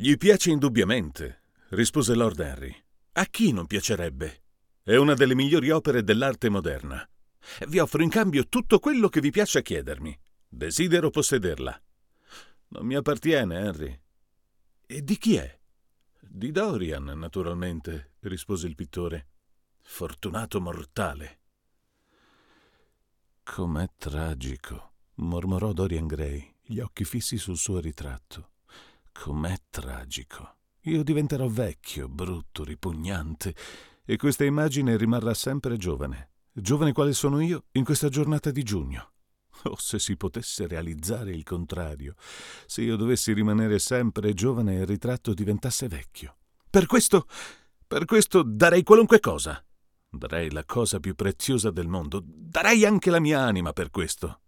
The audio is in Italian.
Gli piace indubbiamente, rispose Lord Henry. A chi non piacerebbe? È una delle migliori opere dell'arte moderna. Vi offro in cambio tutto quello che vi piace chiedermi. Desidero possederla. Non mi appartiene, Henry. E di chi è? Di Dorian, naturalmente, rispose il pittore. Fortunato mortale. Com'è tragico, mormorò Dorian Gray, gli occhi fissi sul suo ritratto. Com'è tragico. Io diventerò vecchio, brutto, ripugnante, e questa immagine rimarrà sempre giovane. Giovane quale sono io in questa giornata di giugno. Oh, se si potesse realizzare il contrario, se io dovessi rimanere sempre giovane e il ritratto diventasse vecchio. Per questo darei qualunque cosa. Darei la cosa più preziosa del mondo. Darei anche la mia anima per questo.